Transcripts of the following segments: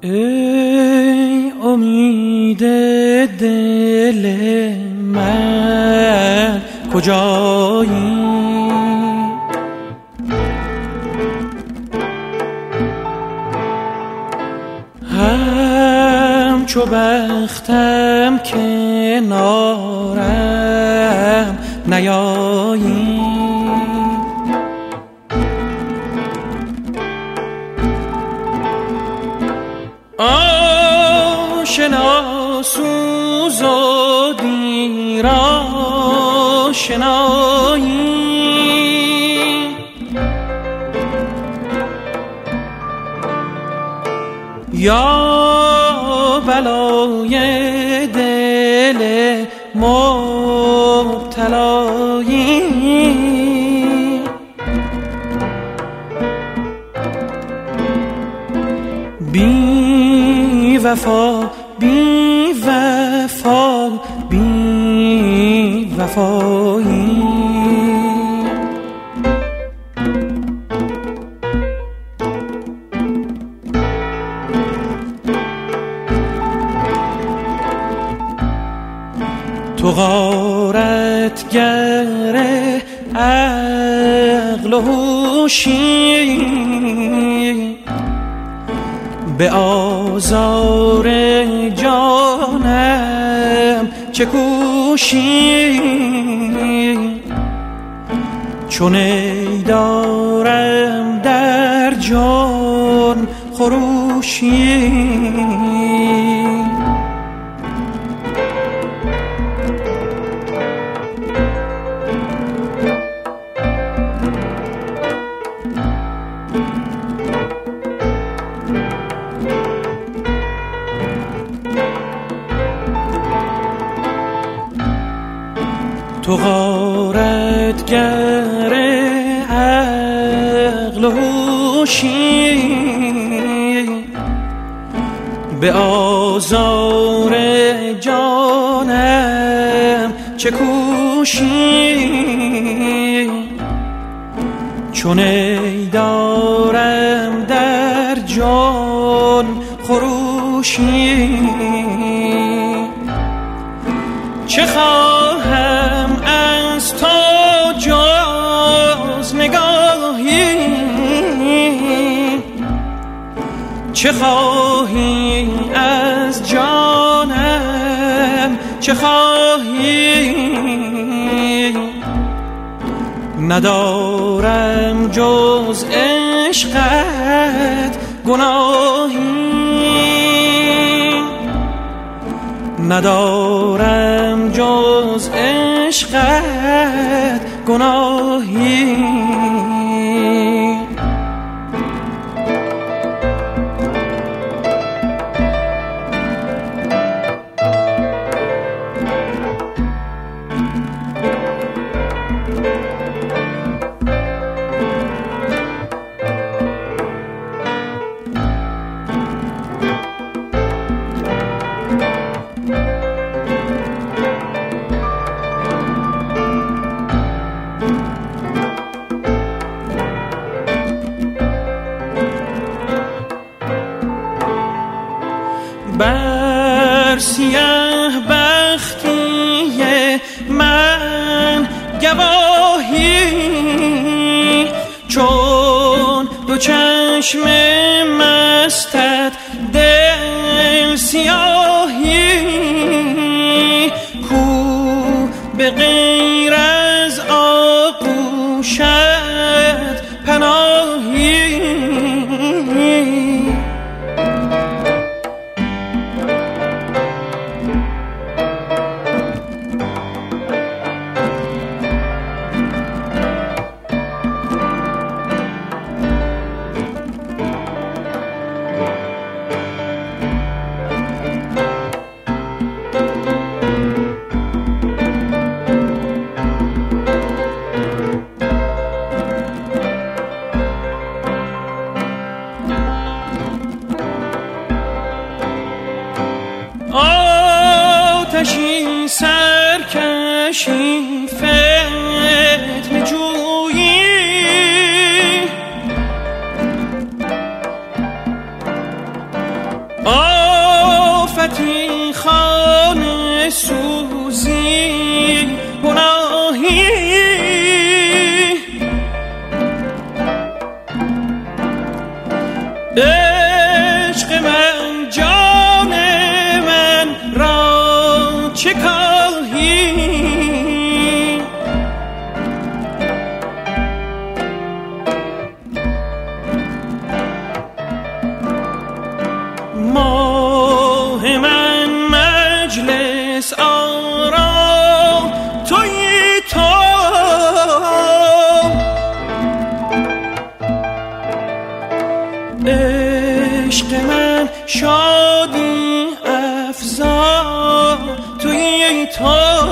ای امید دل من کجایی؟ همچو بختم کنارم نیایی. آشنا سوز و دیر آشنایی، یا بلای دل مبتلایی. بی وفا بی وفا بی وفایی. تو غارتگر عقل و هوشی، به آزار جانم چه کوشی. چون ای دارم در جان خروشی، تو غارتگر عقل و هوشی، به آزار جانم چه کوشی. چون ای دارم در جان خروشی، چه خواهم از تو جز نگاهی. چه خواهی از جانم چه خواهی. ندارم جز عشقت گناهی، ندارم جز عشقت گناهی. بر سیاه بختی من گواهی، چون دو چشم مستت دل سیاهی. کو به غیر از آغوشت پناهی. عشق من شادی افزا توی تو،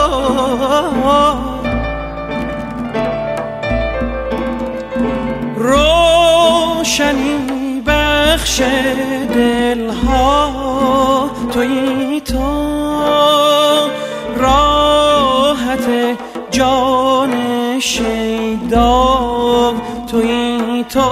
روشنی بخش دلها توی تو، راحت جان شیدا توی تو،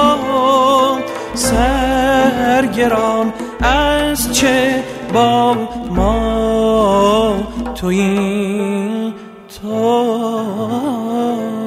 سرگران از چه با ما توی تو.